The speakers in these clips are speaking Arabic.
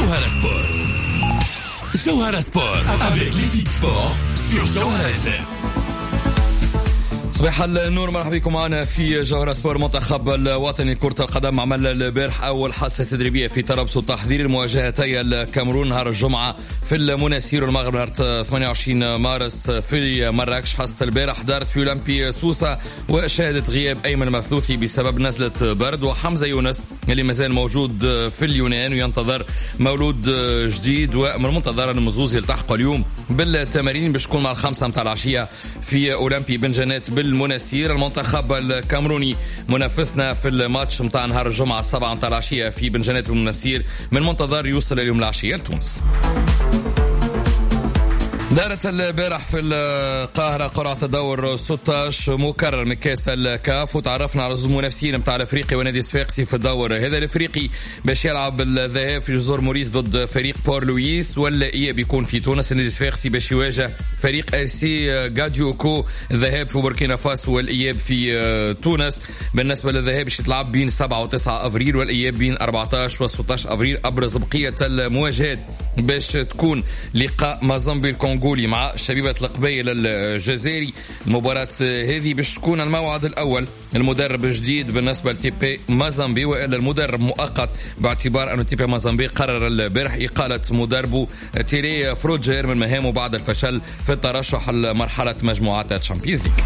Johara Sport. Johara Sport avec l'équipe sport sur Johara FM. صباح النور، مرحبا بكم معنا في جوهرة سبور. منتخب الوطني كرة القدم عمل البارح أول حصة تدريبية في طرابلس وتحضير مواجهتي الكاميرون نهار الجمعة في المناسير والمغرب نهار 28 مارس في مراكش. حصة البارح دارت في أولمبي سوسة وشهدت غياب أيمن المثلوثي بسبب نزلة برد، وحمزة يونس اللي مازال موجود في اليونان وينتظر مولود جديد، ومن المنتظر أن مزوز يلتحقوا اليوم بالتمارين باش تكون مع 5 متاع العشية في أولمبي بن جنات بالمناسير. المنتخب الكاميروني منافسنا في الماتش متاع نهار الجمعة 7 متاع العشية في بن جنات بالمناسير، من منتظر يوصل اليوم العشية لتونس. دارت البارح في القاهرة قرعة الدور 16 مكرر من كاس الكاف، وتعرفنا على المنافسين متاع الافريقي ونادي صفاقسي في الدور هذا. الافريقي باش يلعب الذهاب في جزر موريس ضد فريق بور لويس، والاياب بيكون في تونس. النادي الصفاقسي باش يواجه فريق ارسي غاديوكو، الذهاب في بوركينا فاسو والاياب في تونس. بالنسبة للذهاب باش يتلعب بين 7 و9 افريل، والاياب بين 14 و16 افريل. ابرز بقية المواجهات باش تكون لقاء مازامبي الكونغولي مع شبيبة القبيل الجزائري. المباراة هذه باش تكون الموعد الأول. المدرب جديد بالنسبة لتيبي مازامبي، وإلا المدرب مؤقت باعتبار أن تيبي مازامبي قرر البارح إقالة مدربه تيري فروجير من مهامه بعد الفشل في الترشح لمرحلة مجموعات الشامبيونز ليج.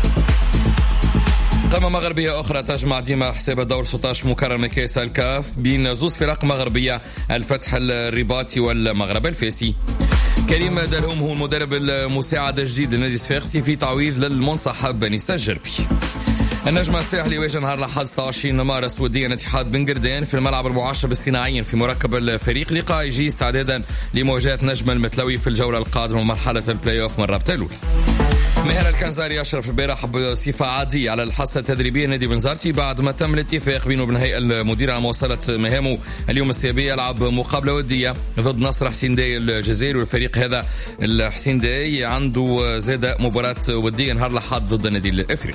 قمة مغربية أخرى تجمع ديما حساب الدور 16 مكرر من كأس الكاف بين زوز فرق مغربية، الفتح الرباطي والمغرب الفاسي. كريم دلهم هو المدرب المساعد الجديد لنادي صفاقسي في تعويض للمنسحب بنيسا الجربي. النجم الساحلي يواجه نهار الأحد 26 مارس وديا الاتحاد بن قردان في الملعب المعشب اصطناعيا في مركب الفريق. لقاء يجي استعدادا لمواجهة نجم المتلوي في الجولة القادمة مرحلة البلاي اوف من الرابطة الأولى. ماهر الكنزاري أشرف البارح بصفة عادية على الحصة التدريبية نادي بنزرتي بعد ما تم الاتفاق بينه وبين هيئة المدير على مواصلة مهامه اليوم السيابية. يلعب مقابلة ودية ضد نصر حسين داي الجزائري، والفريق هذا الحسين داي عنده زادة مباراة ودية نهار الأحد ضد النادي الأفريقي.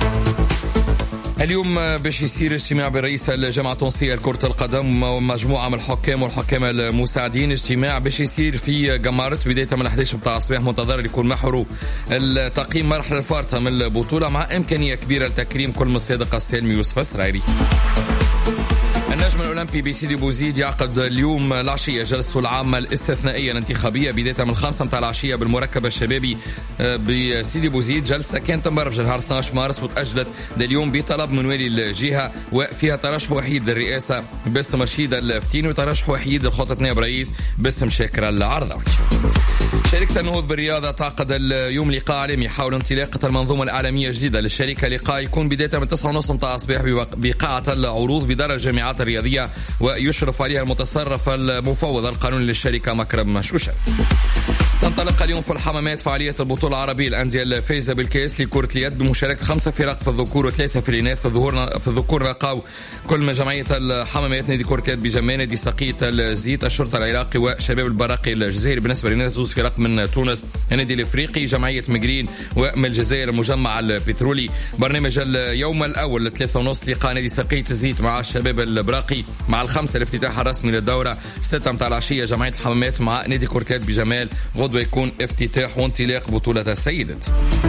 اليوم باش يصير اجتماع برئيس الجامعة التونسية لكرة القدم ومجموعة من الحكام والحكام المساعدين. اجتماع باش يصير في قمارة بداية من 11 متاع الصباح، منتظر يكون محوره التقييم مرحلة الفارطة من البطولة مع إمكانية كبيرة لتكريم كل من صادق السالمي يوسف السرايري. النجم الأولمبي بسيدي بوزيد يعقد اليوم العشية جلسته العامة الاستثنائية الانتخابية بداية من 5 متاع العشية بالمركب الشبابي بسيدي بوزيد. جلسة كانت مبرمجة نهار 12 مارس وتأجلت لليوم بطلب من والي الجهة، وفيها ترشح وحيد للرئاسة باسم رشيد الفتيني وترشح وحيد لخطة نائب رئيس باسم شاكر العرضاوي. شركة النهوض بالرياضة تعقد اليوم لقاء عالمي حول انطلاقة المنظومة الإعلامية الجديدة للشركة. لقاء يكون بداية من 9:30 متاع الصباح بقاعة العروض بدار الجامعات الرياضية، ويشرف عليها المتصرف المفوض القانوني للشركة مكرم مشوشة. تنطلق اليوم في الحمامات فعالية البطولة العربية الأندية الفائزة بالكاس لكرة اليد بمشاركة 5 فرق في الذكور و3 في الإناث. في الذكور لقاو كل من جمعية الحمامات نادي كرة اليد بجمان، نادي سقية الزيت، الشرطة العراقي وشباب البراقي الجزائري. بالنسبة للإناث 2 فرق من تونس، النادي الإفريقي، جمعية مجرين، ومن الجزائر المجمع البترولي. برنامج اليوم الأول 3:30 لقاء نادي سقية الزيت مع الشباب البراقي مع 5 الافتتاح الرسمي للدورة. 6 متاع العشية جمعية الحمامات مع نادي كرة اليد بجمال. غدوة يكون افتتاح وانطلاق بطولة السيدات.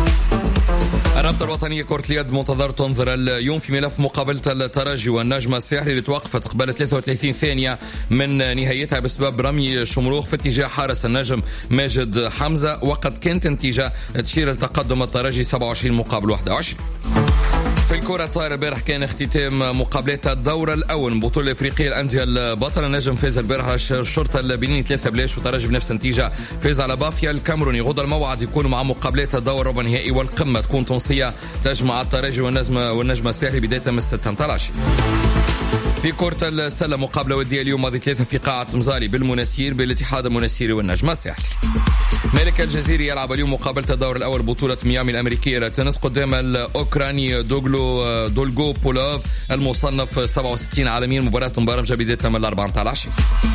الرابطة الوطنية كرة اليد منتظر تنظر اليوم في ملف مقابلة الترجي والنجم الساحلي اللي توقفت قبل 33 ثانية من نهايتها بسبب رمي شمروخ في اتجاه حارس النجم ماجد حمزة، وقد كانت نتيجة تشير لتقدم الترجي 27 مقابل 21. في الكرة الطائرة البارح كان اختتام مقابلات الدورة الأول من بطولة الأفريقية الأندية البطلة. النجم فاز البارح على الشرطة البنيني 3-0، وترجي بنفس النتيجة فاز على بافيا الكاميروني. غدا الموعد يكون مع مقابلات الدورة ربع نهائي والقمة تكون تونسية تجمع الترجي والنجم الساحلي بداية من 6 متاع العشية. في كرة السلة مقابلة ودية اليوم ماضي 3 في قاعة مزالي بالمناسير بالاتحاد المناسيري والنجم الساحلي. مالك الجزيري يلعب اليوم مقابلة الدور الأول بطولة ميامي الأمريكية للتنس قدام الأوكراني دولغو بولوف المصنف 67 عالميا. مباراة مبرمجة بداية من 4 متاع العشية.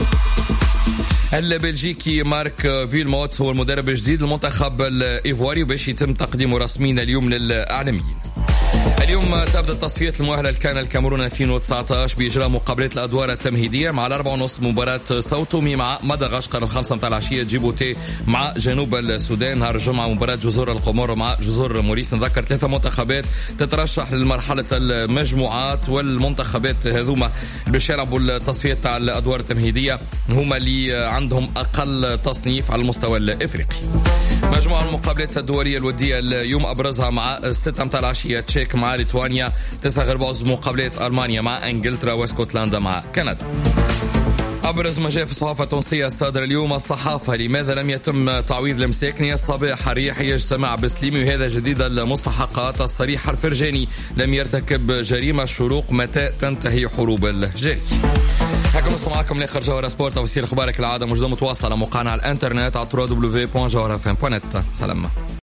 البلجيكي مارك فيلموت هو المدرب الجديد للمنتخب الإيفواري، وباش يتم تقديمه رسميا اليوم للإعلاميين. اليوم تبدأ التصفية المؤهلة لكان الكاميرون 2019 بإجراء مقابلات الأدوار التمهيدية مع 4:30 مباراة ساوتومي مع مدغشقر، 5 متاع العشية جيبوتي مع جنوب السودان، نهار الجمعة مباراة جزر القمور مع جزر موريس. نذكر 3 منتخبات تترشح لمرحلة المجموعات، والمنتخبات هذوما باش يلعبوا التصفية تاع الأدوار التمهيدية هما اللي عندهم أقل تصنيف على المستوى الإفريقي. مجموعة المقابلات الدولية الودية اليوم أبرزها مع 6 متاع العشية تشيك مع ليتوانيا، 9 غير بعض مقابلات ألمانيا مع إنجلترا واسكتلندا مع كندا. أبرز ما جاء في الصحافة التونسية الصادرة اليوم. الصحافة: لماذا لم يتم تعويض المساكني؟ الصباح الريحي يجتمع بسليمي، وهذا جديد المستحقات. الصريح: الفرجاني لم يرتكب جريمة. الشروق: متى تنتهي حروب الجري؟ هكذا نوصل معكم لاخر جوهرة سبورت. وسيل اخبارك العادة موجودة متواصلة على موقعنا على الانترنت على www.jawharafm.net. سلام.